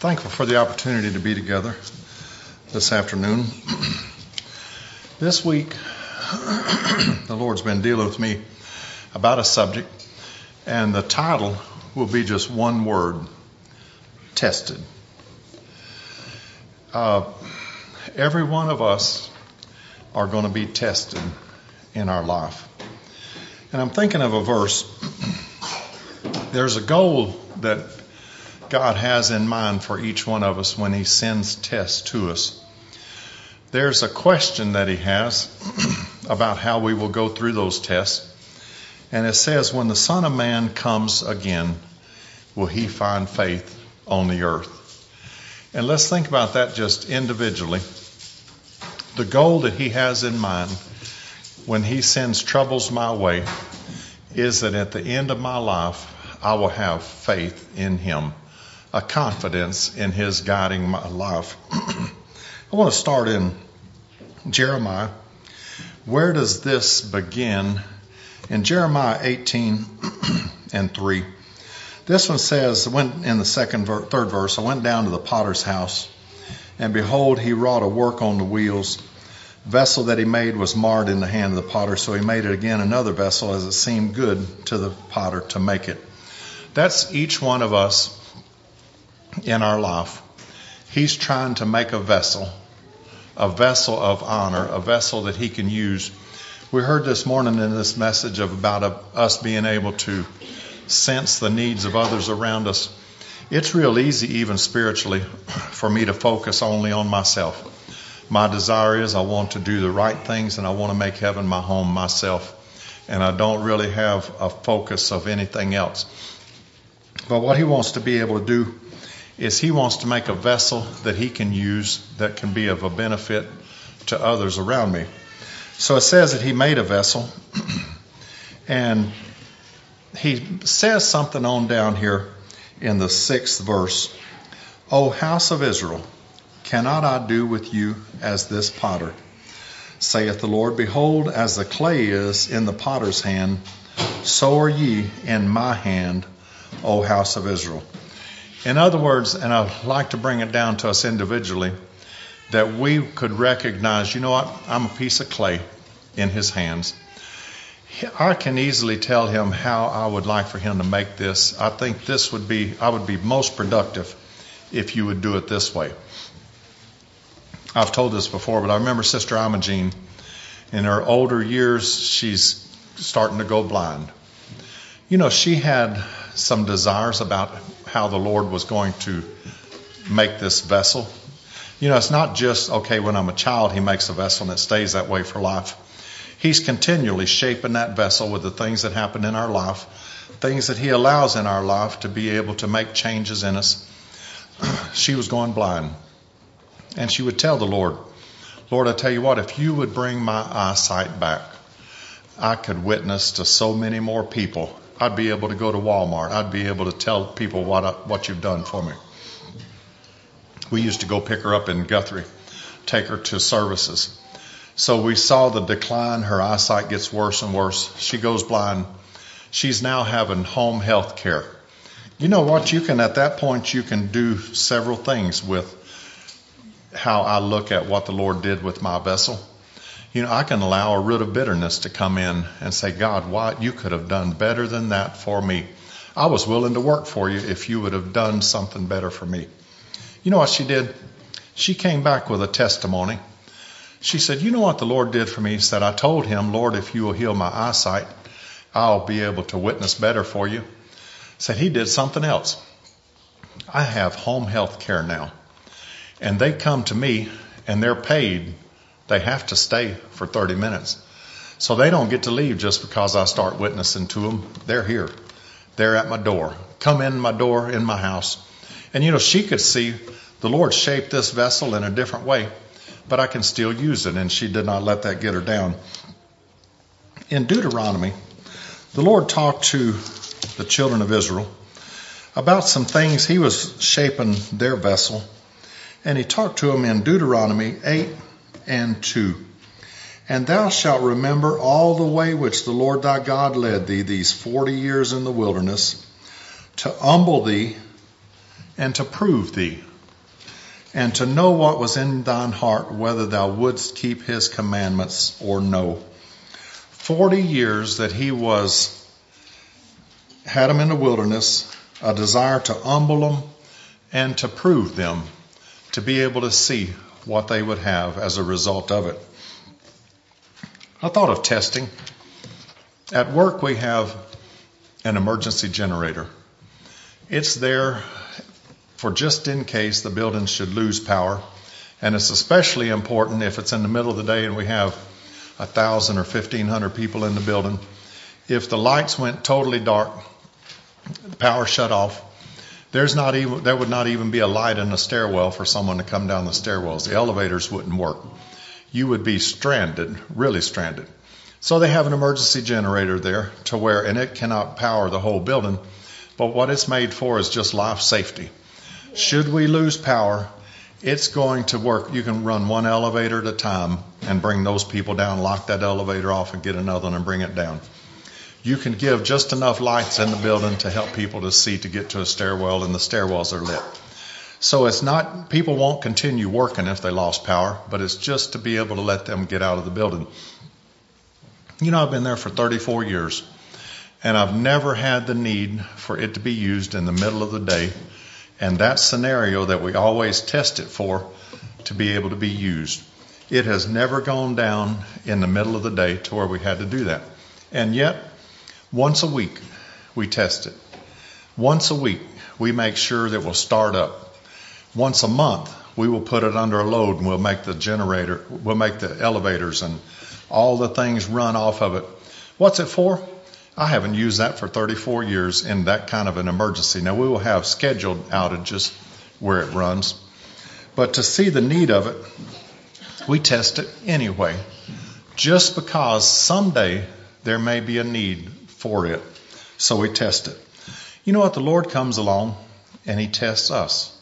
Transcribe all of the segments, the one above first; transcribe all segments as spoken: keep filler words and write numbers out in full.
thankful for the opportunity to be together this afternoon. This week, the Lord's been dealing with me about a subject, and the title will be just one word: tested. Uh, every one of us are going to be tested in our life. And I'm thinking of a verse. There's a goal that God has in mind for each one of us when He sends tests to us. There's a question that He has about how we will go through those tests. And it says, when the Son of Man comes again, will He find faith on the earth? And let's think about that just individually. The goal that He has in mind when He sends troubles my way is that at the end of my life, I will have faith in Him, a confidence in His guiding my life. I want to start in Jeremiah. Where does this begin? In Jeremiah eighteen and three. This one says, went in the second, third verse, I went down to the potter's house, and behold, he wrought a work on the wheels. Vessel that he made was marred in the hand of the potter, so he made it again another vessel as it seemed good to the potter to make it. That's each one of us in our life. He's trying to make a vessel, a vessel of honor, a vessel that he can use. We heard this morning in this message of about a, us being able to sense the needs of others around us. It's real easy, even spiritually, for me to focus only on myself. My desire is I want to do the right things and I want to make heaven my home myself. And I don't really have a focus of anything else. But what he wants to be able to do is he wants to make a vessel that he can use that can be of a benefit to others around me. So it says that he made a vessel, and he says something on down here in the sixth verse. O house of Israel, cannot I do with you as this potter? Saith the Lord, behold, as the clay is in the potter's hand, so are ye in my hand, O house of Israel. In other words, and I'd like to bring it down to us individually, that we could recognize, you know what, I'm a piece of clay in his hands. I can easily tell him how I would like for him to make this. I think this would be, I would be most productive if you would do it this way. I've told this before, but I remember Sister Imogene. In her older years, she's starting to go blind. You know, she had some desires about how the Lord was going to make this vessel. You know, it's not just, okay, when I'm a child, he makes a vessel and it stays that way for life. He's continually shaping that vessel with the things that happen in our life, things that he allows in our life to be able to make changes in us. She was going blind. And she would tell the Lord, Lord, I tell you what, if you would bring my eyesight back, I could witness to so many more people. I'd be able to go to Walmart. I'd be able to tell people what I, what you've done for me. We used to go pick her up in Guthrie, take her to services. So we saw the decline. Her eyesight gets worse and worse. She goes blind. She's now having home health care. You know what? You can, at that point, you can do several things with how I look at what the Lord did with my vessel. You know, I can allow a root of bitterness to come in and say, God, why you could have done better than that for me. I was willing to work for you if you would have done something better for me. You know what she did? She came back with a testimony. She said, you know what the Lord did for me? He said, I told him, Lord, if you will heal my eyesight, I'll be able to witness better for you. Said he did something else. I have home health care now. And they come to me and they're paid. They have to stay for thirty minutes. So they don't get to leave just because I start witnessing to them. They're here. They're at my door. Come in my door, in my house. And you know, she could see the Lord shaped this vessel in a different way, but I can still use it. And she did not let that get her down. In Deuteronomy, the Lord talked to the children of Israel about some things. He was shaping their vessel. And he talked to them in Deuteronomy eight and two. And thou shalt remember all the way which the Lord thy God led thee these forty years in the wilderness, to humble thee and to prove thee. and to know what was in thine heart, whether thou wouldst keep his commandments or no. Forty years that he was, had them in the wilderness, a desire to humble them and to prove them, to be able to see what they would have as a result of it. I thought of testing. At work we have an emergency generator. It's there for just in case the building should lose power, and it's especially important if it's in the middle of the day and we have a thousand or fifteen hundred people in the building. If the lights went totally dark, the power shut off, there's not even there would not even be a light in the stairwell for someone to come down the stairwells. The elevators wouldn't work. You would be stranded, really stranded. So they have an emergency generator there to where, and it cannot power the whole building, but what it's made for is just life safety. Should we lose power, it's going to work. You can run one elevator at a time and bring those people down, lock that elevator off and get another one and bring it down. You can give just enough lights in the building to help people to see to get to a stairwell, and the stairwells are lit. So it's not, people won't continue working if they lost power, but it's just to be able to let them get out of the building. You know, I've been there for thirty-four years, and I've never had the need for it to be used in the middle of the day, and that scenario that we always test it for to be able to be used. It has never gone down in the middle of the day to where we had to do that. And yet, once a week, we test it. Once a week, we make sure that we'll start up. Once a month, we will put it under a load and we'll make the generator, we'll make the elevators and all the things run off of it. What's it for? I haven't used that for thirty-four years in that kind of an emergency. Now, we will have scheduled outages where it runs, but to see the need of it, we test it anyway, just because someday there may be a need for it. So we test it. You know what? The Lord comes along and he tests us.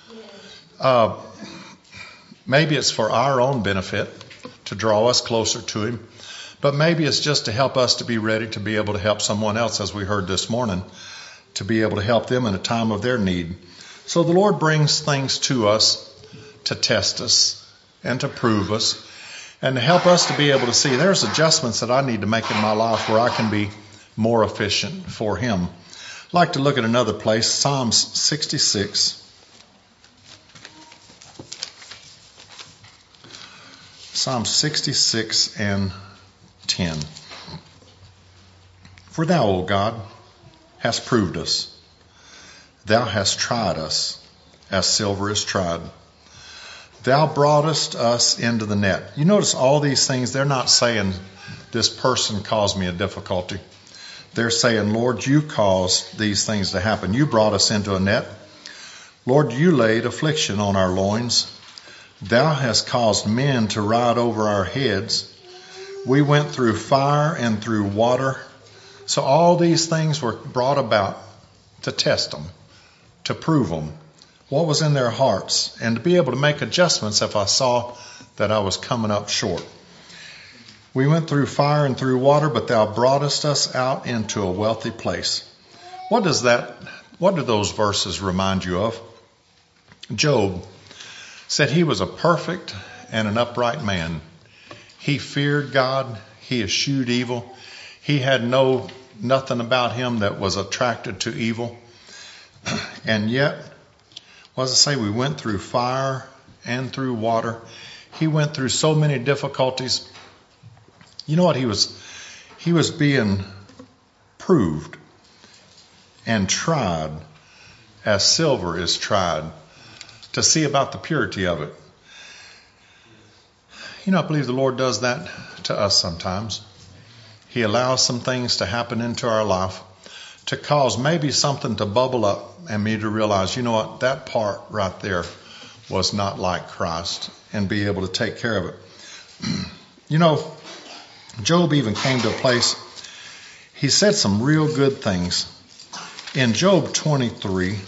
Uh, maybe it's for our own benefit to draw us closer to him, but maybe it's just to help us to be ready to be able to help someone else, as we heard this morning, to be able to help them in a time of their need. So the Lord brings things to us to test us and to prove us and to help us to be able to see there's adjustments that I need to make in my life where I can be more efficient for him. I'd like to look at another place, Psalms sixty-six. Psalm sixty-six and ten. For thou, O God, hast proved us. Thou hast tried us as silver is tried. Thou broughtest us into the net. You notice all these things, they're not saying this person caused me a difficulty. They're saying, Lord, you caused these things to happen. You brought us into a net. Lord, you laid affliction on our loins. Thou hast caused men to ride over our heads. We went through fire and through water. So all these things were brought about to test them, to prove them, what was in their hearts, and to be able to make adjustments if I saw that I was coming up short. We went through fire and through water, but thou broughtest us out into a wealthy place. What does that, what do those verses remind you of? Job said he was a perfect and an upright man. He feared God. He eschewed evil. He had no nothing about him that was attracted to evil. And yet, what does it say? We went through fire and through water. He went through so many difficulties. You know what? He was, he was being proved and tried as silver is tried, to see about the purity of it. You know, I believe the Lord does that to us sometimes. He allows some things to happen into our life to cause maybe something to bubble up and me to realize, you know what, that part right there was not like Christ, and be able to take care of it. You know, Job even came to a place, he said some real good things. In Job twenty-three,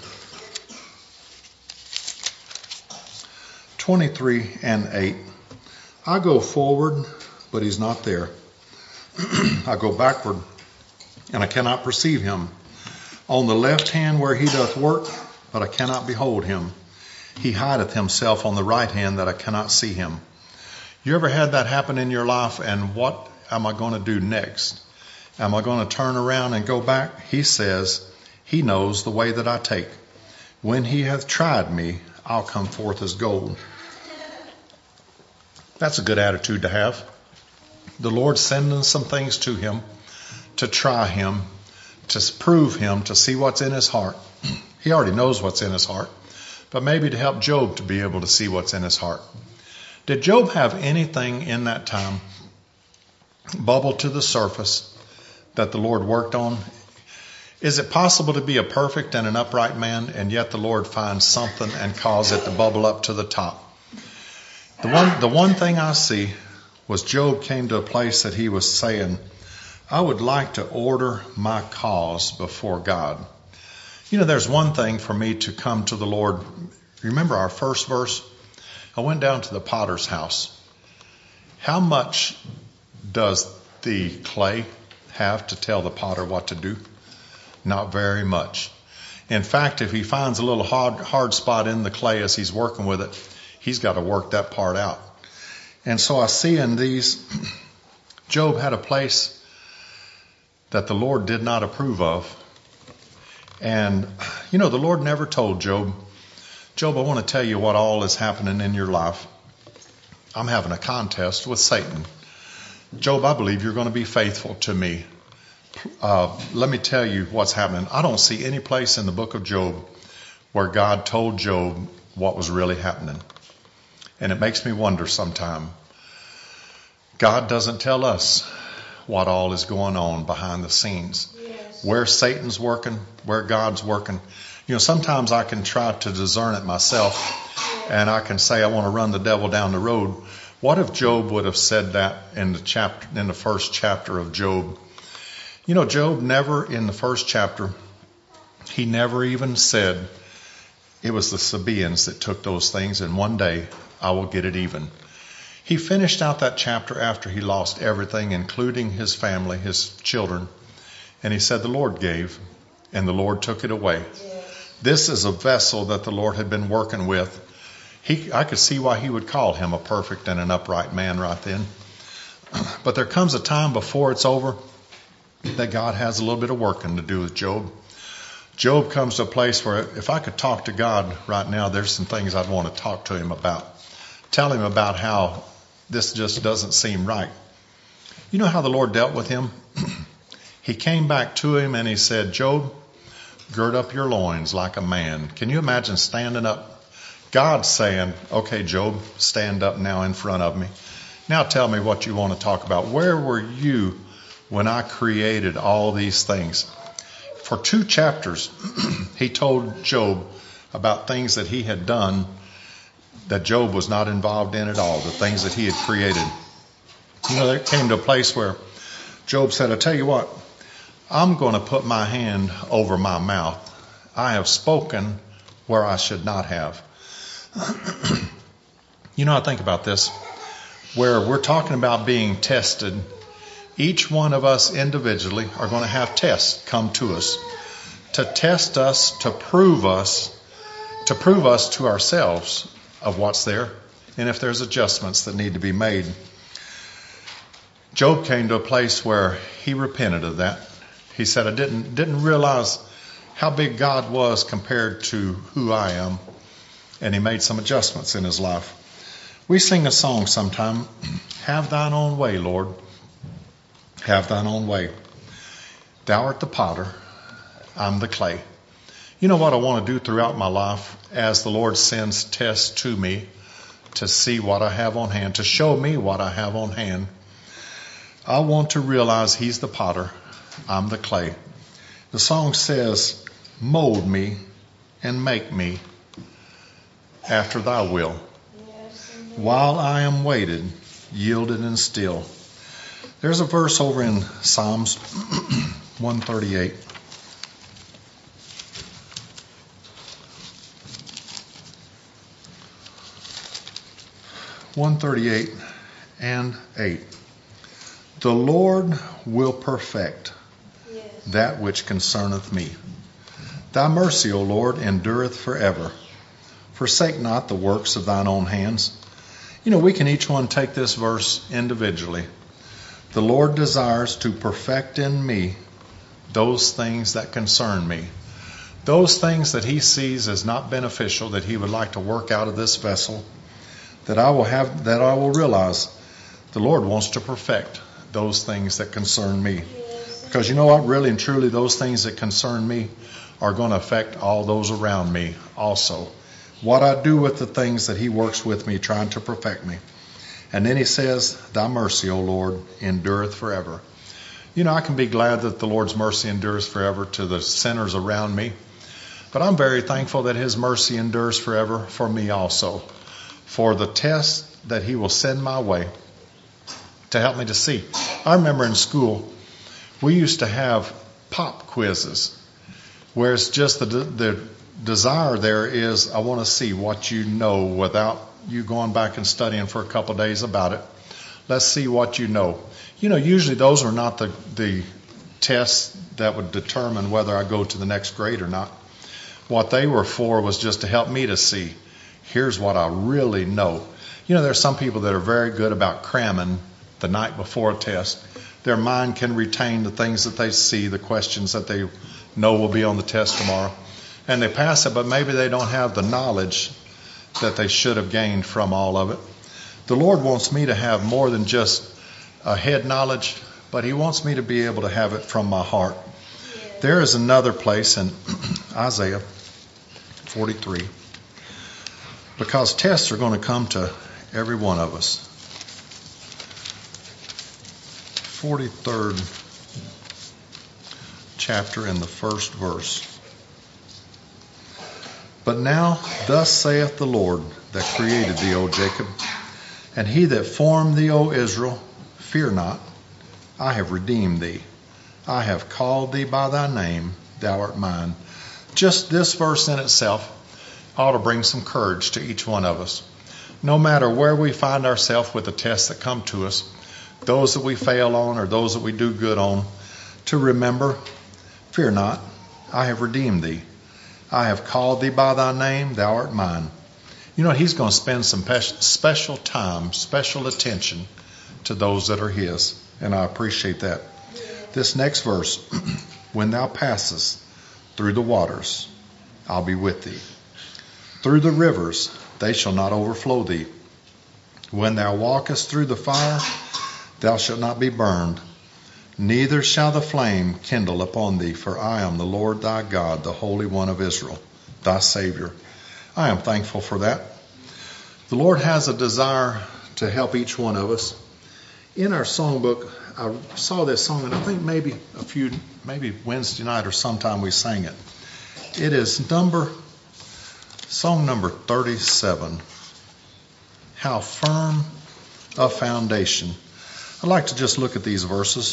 twenty-three and eight, I go forward, but he's not there. I go backward, and I cannot perceive him. On the left hand where he doth work, but I cannot behold him. He hideth himself on the right hand that I cannot see him. You ever had that happen in your life? And what am I going to do next? Am I going to turn around and go back? He says, he knows the way that I take. When he hath tried me, I'll come forth as gold. That's a good attitude to have. The Lord's sending some things to him to try him, to prove him, to see what's in his heart. He already knows what's in his heart, but maybe to help Job to be able to see what's in his heart. Did Job have anything in that time bubble to the surface that the Lord worked on? Is it possible to be a perfect and an upright man, and yet the Lord finds something and cause it to bubble up to the top? The one, the one thing I see was Job came to a place that he was saying, I would like to order my cause before God. You know, there's one thing for me to come to the Lord. Remember our first verse? I went down to the potter's house. How much does the clay have to tell the potter what to do? Not very much. In fact, if he finds a little hard, hard spot in the clay as he's working with it, he's got to work that part out. And so I see in these, Job had a place that the Lord did not approve of. And, you know, the Lord never told Job, Job, I want to tell you what all is happening in your life. I'm having a contest with Satan. Job, I believe you're going to be faithful to me. Uh, let me tell you what's happening. I don't see any place in the book of Job where God told Job what was really happening. And it makes me wonder sometime. God doesn't tell us what all is going on behind the scenes. Yes. Where Satan's working, where God's working. You know, sometimes I can try to discern it myself, and I can say I want to run the devil down the road. What if Job would have said that in the chapter, in the first chapter of Job? You know, Job never, in the first chapter, he never even said it was the Sabaeans that took those things, and one day I will get it even. He finished out that chapter after he lost everything, including his family, his children, and he said the Lord gave, and the Lord took it away. Yes. This is a vessel that the Lord had been working with. He, I could see why he would call him a perfect and an upright man right then. But there comes a time before it's over that God has a little bit of working to do with Job. Job comes to a place where if I could talk to God right now, there's some things I'd want to talk to him about. Tell him about how this just doesn't seem right. You know how the Lord dealt with him? He came back to him and he said, Job, gird up your loins like a man. Can you imagine standing up? God saying, okay, Job, stand up now in front of me. Now tell me what you want to talk about. Where were you when I created all these things? For two chapters, he told Job about things that he had done that Job was not involved in at all, the things that he had created. You know, there came to a place where Job said, I tell you what, I'm going to put my hand over my mouth. I have spoken where I should not have. You know, I think about this, where we're talking about being tested. Each one of us individually are going to have tests come to us to test us, to prove us, to prove us to ourselves of what's there, and if there's adjustments that need to be made. Job came to a place where he repented of that. He said, I didn't didn't realize how big God was compared to who I am, and he made some adjustments in his life. We sing a song sometime, have thine own way, Lord, have thine own way. Thou art the potter, I'm the clay. You know what I want to do throughout my life as the Lord sends tests to me to see what I have on hand, to show me what I have on hand. I want to realize he's the potter, I'm the clay. The song says, mold me and make me after thy will. While I am waited, yielded and still. There's a verse over in Psalms one thirty-eight. one thirty-eight and eight. The Lord will perfect yes. that which concerneth me. Thy mercy, O Lord, endureth forever. forsake not the works of thine own hands. You know, we can each one take this verse individually. The Lord desires to perfect in me those things that concern me. Those things that he sees as not beneficial, that he would like to work out of this vessel, that I will have, that I will realize the Lord wants to perfect those things that concern me. Because you know what? Really and truly, those things that concern me are going to affect all those around me also. What I do with the things that he works with me, trying to perfect me. And then he says, thy mercy, O Lord, endureth forever. You know, I can be glad that the Lord's mercy endures forever to the sinners around me. But I'm very thankful that his mercy endures forever for me also. For the test that he will send my way to help me to see. I remember in school, we used to have pop quizzes, where it's just the, the desire there is, I want to see what you know without you going back and studying for a couple of days about it. Let's see what you know. You know, usually those are not the, the tests that would determine whether I go to the next grade or not. What they were for was just to help me to see, here's what I really know. You know, there's some people that are very good about cramming the night before a test. Their mind can retain the things that they see, the questions that they know will be on the test tomorrow. And they pass it, but maybe they don't have the knowledge that they should have gained from all of it. The Lord wants me to have more than just a head knowledge, but he wants me to be able to have it from my heart. There is another place in Isaiah forty-three, because tests are going to come to every one of us. forty-third chapter in the first verse. But now thus saith the Lord that created thee, O Jacob, and he that formed thee, O Israel, fear not, I have redeemed thee. I have called thee by thy name, thou art mine. Just this verse in itself ought to bring some courage to each one of us. No matter where we find ourselves with the tests that come to us, those that we fail on or those that we do good on, to remember, fear not, I have redeemed thee. I have called thee by thy name, thou art mine. You know, he's going to spend some special time, special attention to those that are his, and I appreciate that. This next verse, when thou passest through the waters, I'll be with thee. Through the rivers, they shall not overflow thee. When thou walkest through the fire, thou shalt not be burned, neither shall the flame kindle upon thee, for I am the Lord thy God, the Holy One of Israel, thy Savior. I am thankful for that. The Lord has a desire to help each one of us. In our songbook, I saw this song, and I think maybe a few, maybe Wednesday night or sometime we sang it. It is number, song number thirty-seven, How Firm a Foundation. I'd like to just look at these verses.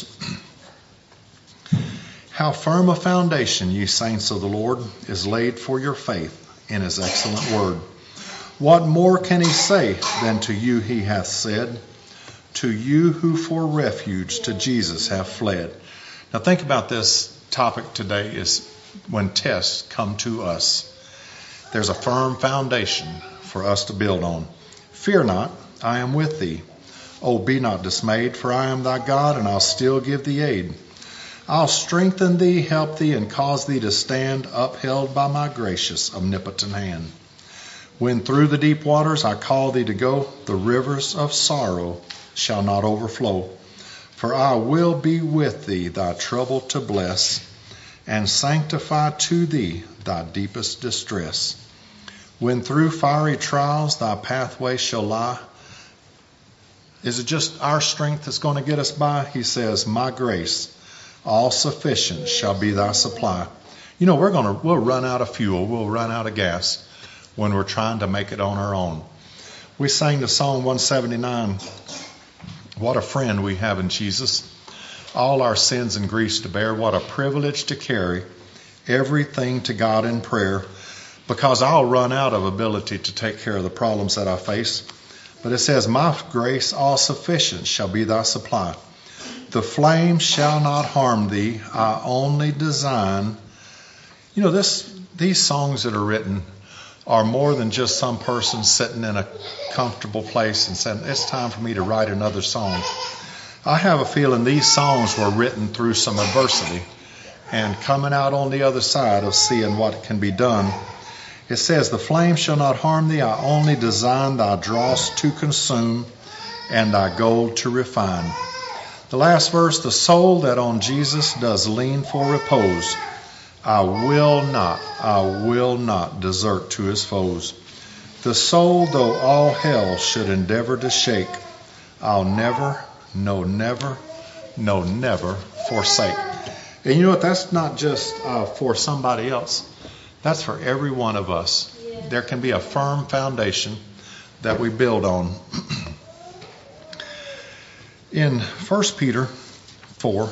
How firm a foundation, ye saints of the Lord, is laid for your faith in his excellent word. What more can he say than to you he hath said, to you who for refuge to Jesus have fled? Now think about this topic today is when tests come to us. There's a firm foundation for us to build on. Fear not, I am with thee. Oh, be not dismayed, for I am thy God, and I'll still give thee aid. I'll strengthen thee, help thee, and cause thee to stand upheld by my gracious, omnipotent hand. When through the deep waters I call thee to go, the rivers of sorrow shall not overflow. For I will be with thee, thy trouble to bless, and sanctify to thee thy deepest distress. When through fiery trials thy pathway shall lie, is it just our strength that's going to get us by? He says, my grace, all sufficient, shall be thy supply. You know, we're going to, we'll run out of fuel, we'll run out of gas when we're trying to make it on our own. We sang the song one seventy-nine, what a friend we have in Jesus. All our sins and griefs to bear, what a privilege to carry everything to God in prayer, because I'll run out of ability to take care of the problems that I face. But it says, my grace all sufficient shall be thy supply. The flame shall not harm thee. I only design. You know, this these songs that are written are more than just some person sitting in a comfortable place and saying, it's time for me to write another song. I have a feeling these songs were written through some adversity and coming out on the other side of seeing what can be done. It says, the flame shall not harm thee. I only design thy dross to consume and thy gold to refine. The last verse, the soul that on Jesus does lean for repose, I will not, I will not desert to his foes. The soul, though all hell should endeavor to shake, I'll never, no never, no never forsake. And you know what, that's not just uh, for somebody else. That's for every one of us. Yeah. There can be a firm foundation that we build on. In First Peter four,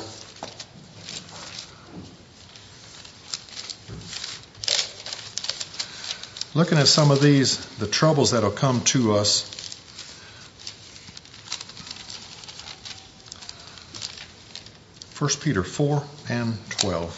looking at some of these, the troubles that will come to us. First Peter four and twelve.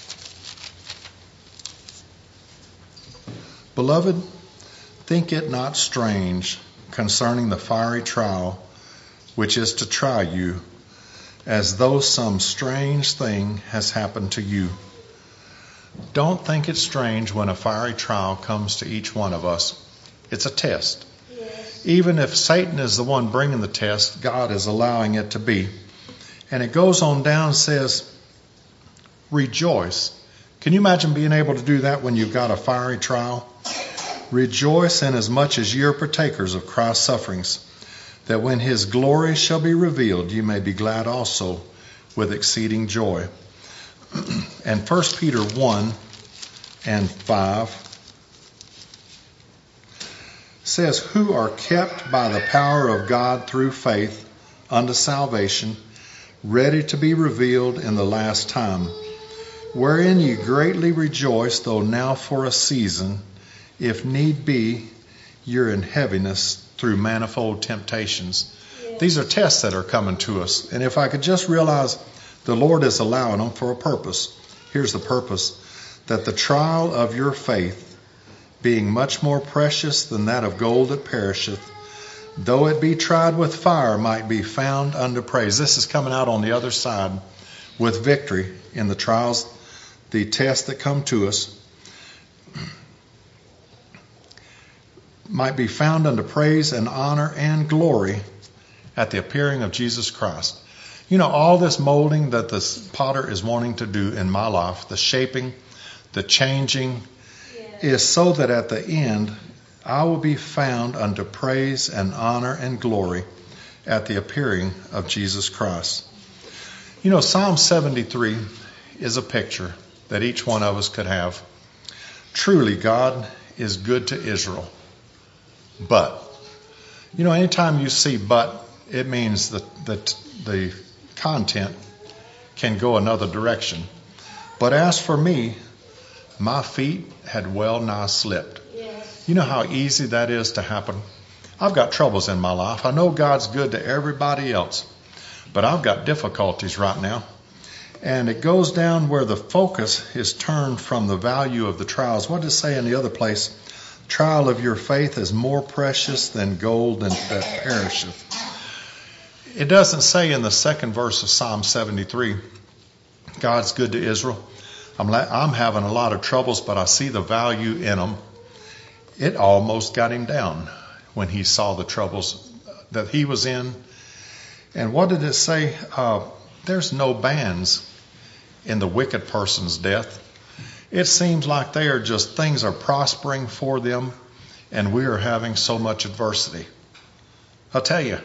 Beloved, think it not strange concerning the fiery trial which is to try you, as though some strange thing has happened to you. Don't think it's strange when a fiery trial comes to each one of us. It's a test. Yes. Even if Satan is the one bringing the test, God is allowing it to be. And it goes on down and says, rejoice. Can you imagine being able to do that when you've got a fiery trial? Rejoice inasmuch as ye are partakers of Christ's sufferings, that when his glory shall be revealed, you may be glad also with exceeding joy. And First Peter one and five says, who are kept by the power of God through faith unto salvation, ready to be revealed in the last time, wherein ye greatly rejoice, though now for a season, if need be, you're in heaviness through manifold temptations. Yeah. These are tests that are coming to us. And if I could just realize the Lord is allowing them for a purpose. Here's the purpose. That the trial of your faith, being much more precious than that of gold that perisheth, though it be tried with fire, might be found unto praise. This is coming out on the other side with victory in the trials, the tests that come to us. Might be found unto praise and honor and glory at the appearing of Jesus Christ. You know, all this molding that the potter is wanting to do in my life, the shaping, the changing, yeah. is so that at the end I will be found unto praise and honor and glory at the appearing of Jesus Christ. You know, Psalm seventy-three is a picture that each one of us could have. Truly, God is good to Israel. But, you know, anytime you see but, it means that, that the content can go another direction. But as for me, my feet had well nigh slipped. Yes. You know how easy that is to happen? I've got troubles in my life. I know God's good to everybody else, but I've got difficulties right now. And it goes down where the focus is turned from the value of the trials. What does it say in the other place? Trial of your faith is more precious than gold that perisheth. It doesn't say in the second verse of Psalm seventy-three, God's good to Israel. I'm, la- I'm having a lot of troubles, but I see the value in them. It almost got him down when he saw the troubles that he was in. And what did it say? Uh, there's no bands in the wicked person's death. It seems like they are just, things are prospering for them, and we are having so much adversity. I'll tell you,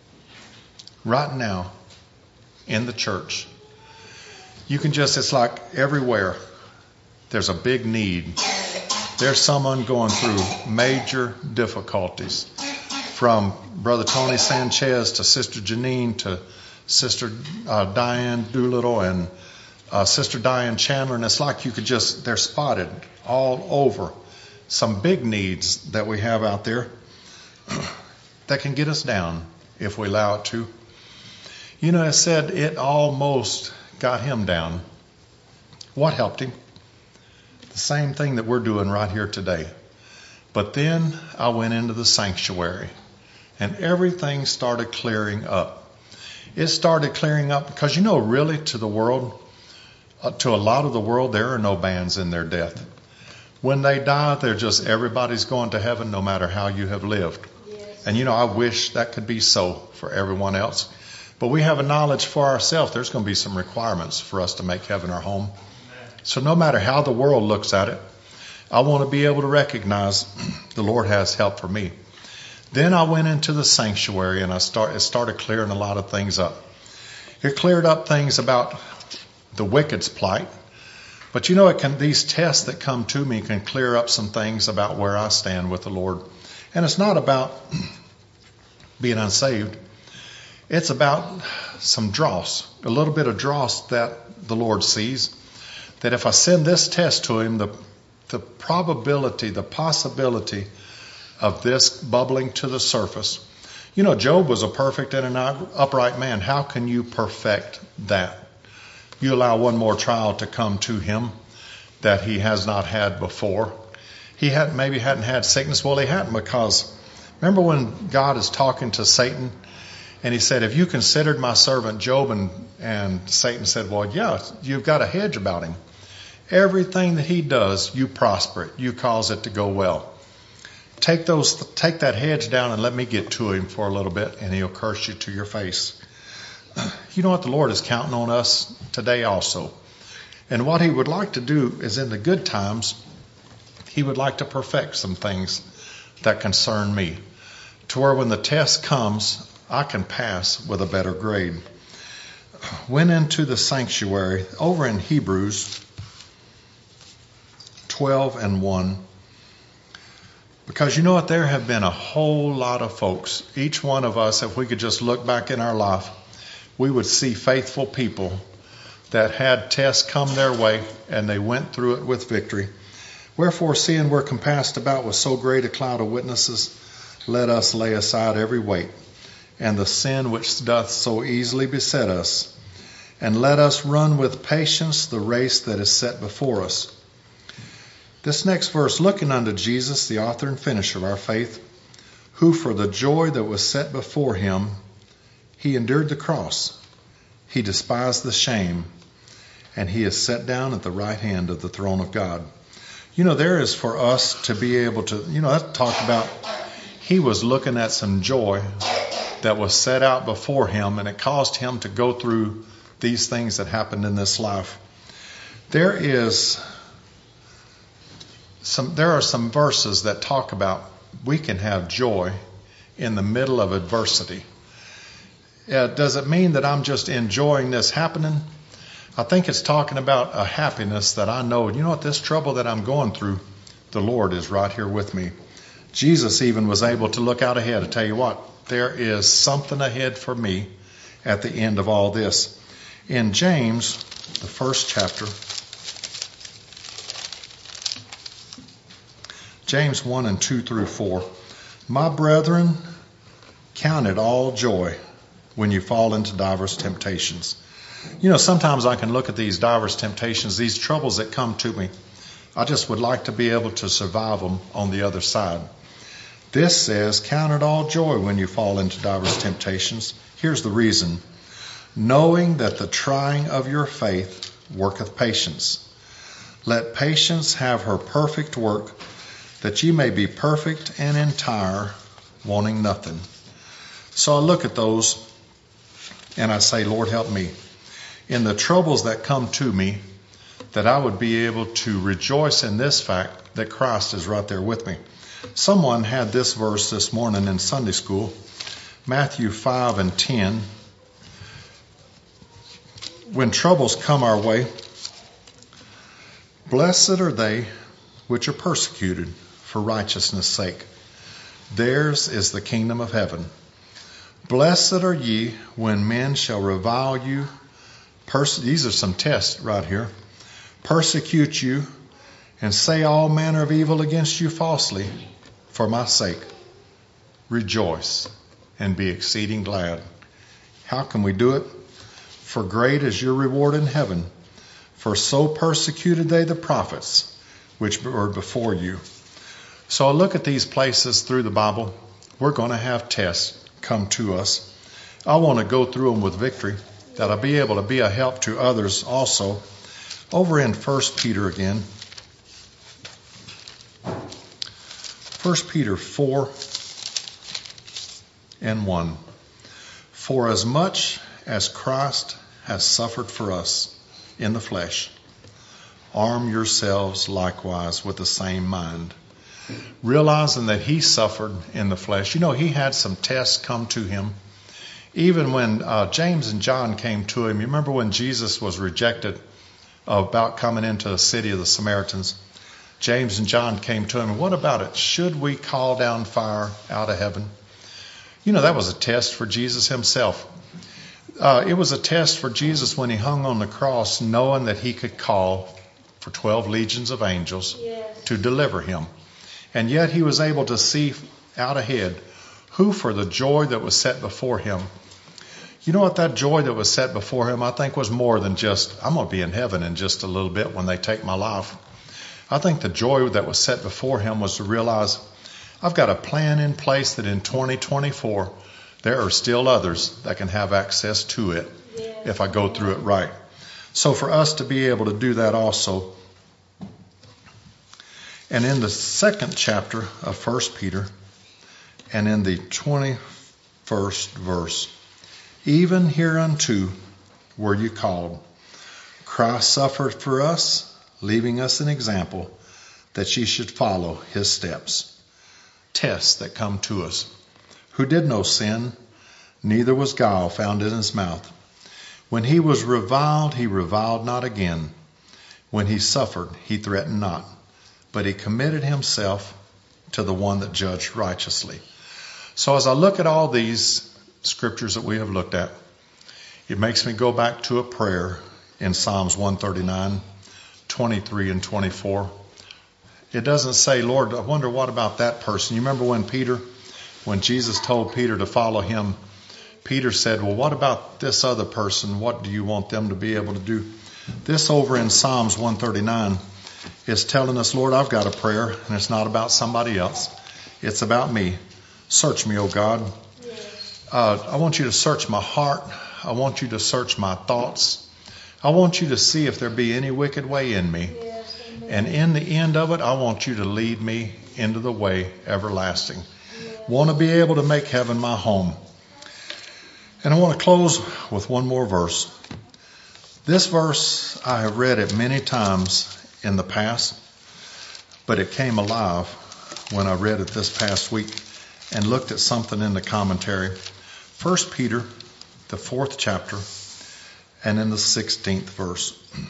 right now in the church, you can just, it's like everywhere, there's a big need. There's someone going through major difficulties, from Brother Tony Sanchez to Sister Janine to Sister uh, Diane Doolittle and Uh, Sister Diane Chandler, and it's like you could just, they're spotted all over. Some big needs that we have out there that can get us down if we allow it to. You know, it said it almost got him down. What helped him? The same thing that we're doing right here today. But then I went into the sanctuary and everything started clearing up. It started clearing up because, you know, really to the world, uh, to a lot of the world, there are no bands in their death. When they die, they're just, everybody's going to heaven no matter how you have lived. Yes. And, you know, I wish that could be so for everyone else. But we have a knowledge for ourselves. There's going to be some requirements for us to make heaven our home. So no matter how the world looks at it, I want to be able to recognize the Lord has help for me. Then I went into the sanctuary and I start, it started clearing a lot of things up. It cleared up things about the wicked's plight. But you know, it can, these tests that come to me can clear up some things about where I stand with the Lord. And it's not about being unsaved. It's about some dross, a little bit of dross that the Lord sees. That if I send this test to him, the, the probability, the possibility of this bubbling to the surface. You know, Job was a perfect and an upright man. How can you perfect that? You allow one more trial to come to him that he has not had before. He had maybe hadn't had sickness. Well, he hadn't, because remember when God is talking to Satan and he said, have you considered my servant Job? And, and Satan said, well, yeah, you've got a hedge about him. Everything that he does, you prosper it. You cause it to go well. Take those, take that hedge down and let me get to him for a little bit, and he'll curse you to your face. You know what? The Lord is counting on us today also. And what he would like to do is in the good times, he would like to perfect some things that concern me, to where when the test comes, I can pass with a better grade. Went into the sanctuary over in Hebrews twelve and one. Because you know what? There have been a whole lot of folks. Each one of us, if we could just look back in our life, we would see faithful people that had tests come their way and they went through it with victory. Wherefore, seeing we're compassed about with so great a cloud of witnesses, let us lay aside every weight and the sin which doth so easily beset us, and let us run with patience the race that is set before us. This next verse, looking unto Jesus, the author and finisher of our faith, who for the joy that was set before him, he endured the cross. He despised the shame, and he is set down at the right hand of the throne of God. You know, there is for us to be able to, you know, that talked about, he was looking at some joy that was set out before him, and it caused him to go through these things that happened in this life. There is some, there are some verses that talk about we can have joy in the middle of adversity. Uh, does it mean that I'm just enjoying this happening? I think it's talking about a happiness that I know, you know what, this trouble that I'm going through, the Lord is right here with me. Jesus even was able to look out ahead and tell you what, there is something ahead for me at the end of all this. In James, the first chapter, James one and two through four, my brethren, count it all joy when you fall into diverse temptations. You know, sometimes I can look at these diverse temptations, these troubles that come to me. I just would like to be able to survive them on the other side. This says, count it all joy when you fall into diverse temptations. Here's the reason. Knowing that the trying of your faith worketh patience. Let patience have her perfect work, that ye may be perfect and entire, wanting nothing. So I look at those and I say, Lord, help me. In the troubles that come to me, that I would be able to rejoice in this fact that Christ is right there with me. Someone had this verse this morning in Sunday school, Matthew five and ten. When troubles come our way, blessed are they which are persecuted for righteousness' sake. Theirs is the kingdom of heaven. Blessed are ye when men shall revile you. Perse- These are some tests right here. Persecute you and say all manner of evil against you falsely for my sake. Rejoice and be exceeding glad. How can we do it? For great is your reward in heaven. For so persecuted they the prophets which were before you. So I look at these places through the Bible. We're going to have tests come to us. I want to go through them with victory, that I'll be able to be a help to others also. Over in First Peter again. First Peter four and one. For as much as Christ has suffered for us in the flesh, arm yourselves likewise with the same mind. Realizing that he suffered in the flesh. You know, he had some tests come to him. Even when uh, James and John came to him, you remember when Jesus was rejected about coming into the city of the Samaritans? James and John came to him, and what about it? Should we call down fire out of heaven? You know, that was a test for Jesus himself. Uh, it was a test for Jesus when he hung on the cross, knowing that he could call for twelve legions of angels yes. to deliver him. And yet he was able to see out ahead who, for the joy that was set before him. You know what? That joy that was set before him, I think, was more than just, I'm going to be in heaven in just a little bit when they take my life. I think the joy that was set before him was to realize, I've got a plan in place that in twenty twenty-four, there are still others that can have access to it yes. if I go through it right. So for us to be able to do that also. And in the second chapter of First Peter, and in the twenty-first verse, even hereunto were you called. Christ suffered for us, leaving us an example that ye should follow his steps. Tests that come to us. Who did no sin, neither was guile found in his mouth. When he was reviled, he reviled not again. When he suffered, he threatened not, but he committed himself to the one that judged righteously. So as I look at all these scriptures that we have looked at, it makes me go back to a prayer in Psalms one thirty-nine, twenty-three and twenty-four. It doesn't say, Lord, I wonder what about that person. You remember when Peter, when Jesus told Peter to follow him, Peter said, well, what about this other person? What do you want them to be able to do? This over in Psalms one thirty-nine is telling us, Lord, I've got a prayer, and it's not about somebody else. It's about me. Search me, O God. Uh, I want you to search my heart. I want you to search my thoughts. I want you to see if there be any wicked way in me. Yes, and in the end of it, I want you to lead me into the way everlasting. Yes. Want to be able to make heaven my home. And I want to close with one more verse. This verse, I have read it many times in the past, but it came alive when I read it this past week and looked at something in the commentary. First Peter, the fourth chapter, and in the sixteenth verse. It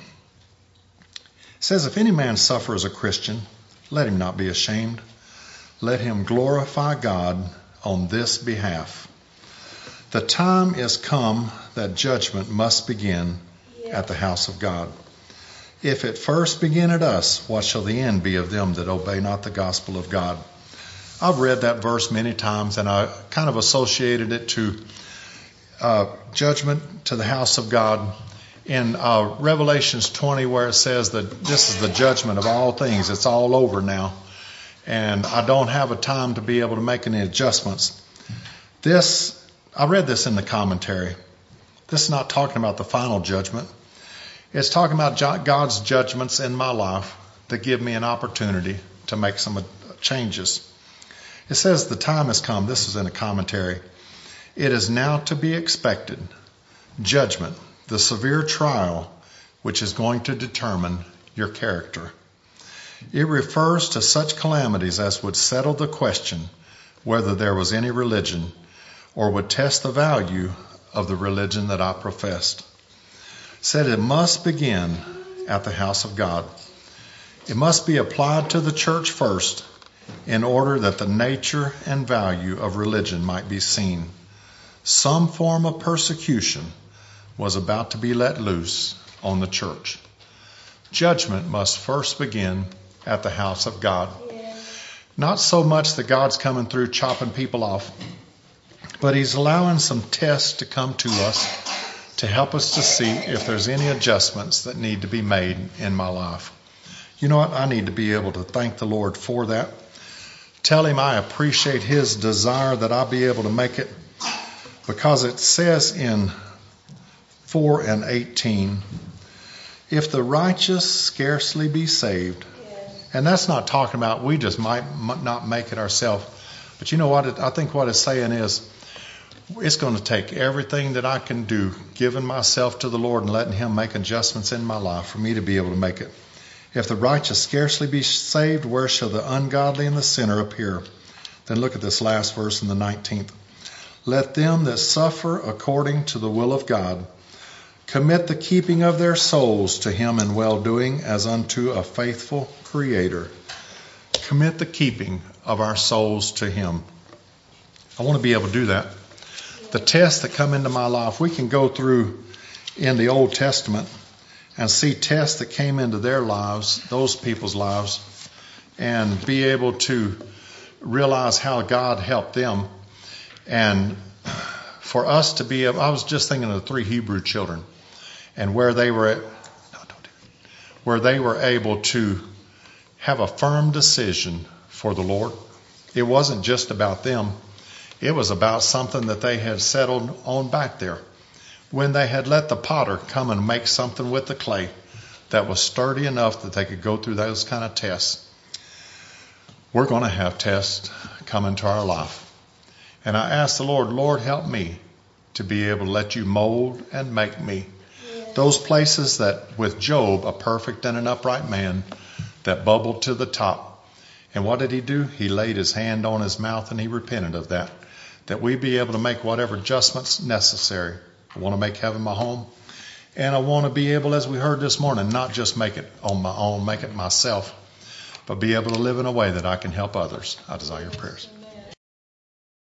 says, if any man suffer as a Christian, let him not be ashamed. Let him glorify God on this behalf. The time is come that judgment must begin at the house of God. If it first begin at us, what shall the end be of them that obey not the gospel of God? I've read that verse many times, and I kind of associated it to uh, judgment to the house of God in uh, Revelations twenty, where it says that this is the judgment of all things. It's all over now, and I don't have a time to be able to make any adjustments. This, I read this in the commentary. This is not talking about the final judgment. It's talking about God's judgments in my life that give me an opportunity to make some changes. It says the time has come. This is in a commentary. It is now to be expected. Judgment, the severe trial, which is going to determine your character. It refers to such calamities as would settle the question whether there was any religion or would test the value of the religion that I professed. It said it must begin at the house of God. It must be applied to the church first, in order that the nature and value of religion might be seen. Some form of persecution was about to be let loose on the church. Judgment must first begin at the house of God. Yeah. Not so much that God's coming through chopping people off, but he's allowing some tests to come to us to help us to see if there's any adjustments that need to be made in my life. You know what? I need to be able to thank the Lord for that. Tell him I appreciate his desire that I be able to make it, because it says in four and eighteen, if the righteous scarcely be saved, and that's not talking about we just might not make it ourselves, but you know what, it, I think what it's saying is it's going to take everything that I can do, giving myself to the Lord and letting him make adjustments in my life for me to be able to make it. If the righteous scarcely be saved, where shall the ungodly and the sinner appear? Then look at this last verse in the nineteenth. Let them that suffer according to the will of God commit the keeping of their souls to him in well-doing as unto a faithful Creator. Commit the keeping of our souls to him. I want to be able to do that. The tests that come into my life, we can go through in the Old Testament and see tests that came into their lives, those people's lives, and be able to realize how God helped them. And for us to be able, I was just thinking of the three Hebrew children and where they were, no, don't do it, where they were able to have a firm decision for the Lord. It wasn't just about them. It was about something that they had settled on back there. When they had let the potter come and make something with the clay that was sturdy enough that they could go through those kind of tests. We're going to have tests come into our life. And I asked the Lord, Lord, help me to be able to let you mold and make me. Those places that with Job, a perfect and an upright man, that bubbled to the top. And what did he do? He laid his hand on his mouth and he repented of that. That we be able to make whatever adjustments necessary. I want to make heaven my home. And I want to be able, as we heard this morning, not just make it on my own, make it myself, but be able to live in a way that I can help others. I desire your prayers.